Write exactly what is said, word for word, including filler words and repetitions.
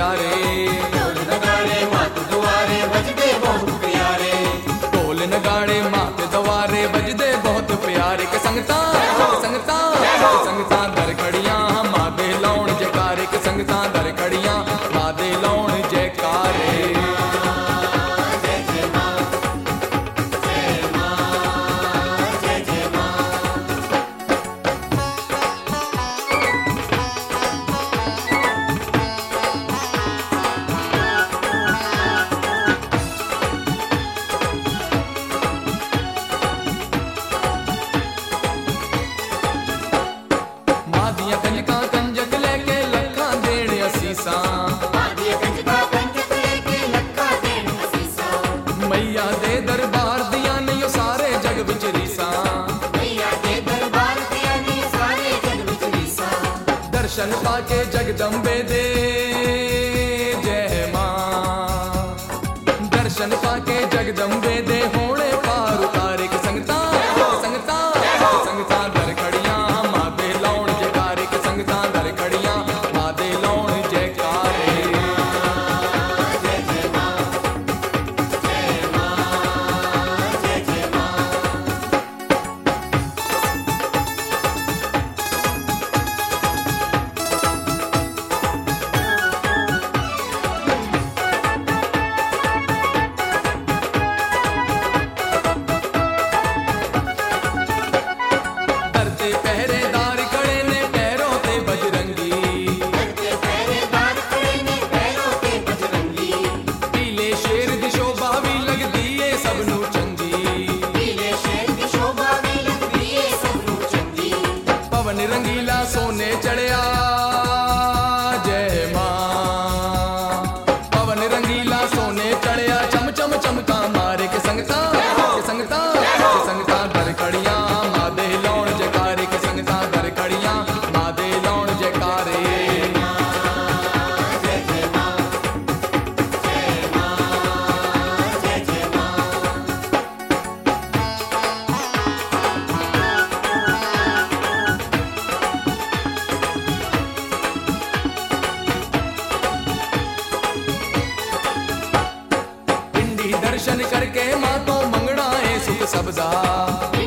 प्यारे। ढोल नगाड़े मात दुआरे बजदे बहुत प्यारे। ढोल नगाड़े मात दुआरे बजदे बहुत प्यारे। के संगता संगता संगता दर खड़ियां मां दे लाउण जयकारे। के संगता दर खड़ियां मां दे लाउण जयकारे। मैया दे दरबार दिया नहीं सारे जग विच रीसा। मैया दे दरबार दिया नहीं सारे जग विच रीसा। दर्शन पाके जगदम्बे दे जय मां। दर्शन पाके जगदम्बे दे होने पार उतारे। के संगता संगता संगता दर खड़ियां मां दे लाउण जयकारे। के संगता दर खड़ियां मां दे लाउण जयकारे। पहरेदार खड़े ने पैरों ते बजरंगी। पहरेदार खड़े ने पैरों ते बजरंगी। पीले शेर दी शोभा भी लगदी ए सब नू चंगी। पीले शेर दी शोभा भी लगदी ए सब नू चंगी। पवन रंगीला सोने चढ़िया जय मां। पवन रंगीला सोने चढ़िया चम चम चमका मारे। के संगता के संगता के संगता दर खड़ियां मां दे लाउण जयकारे। के संगता दर खड़ियां मां दे लाउण जयकारे। पिंडी दर्शन करके मां तो मंगना है सुख सबदा।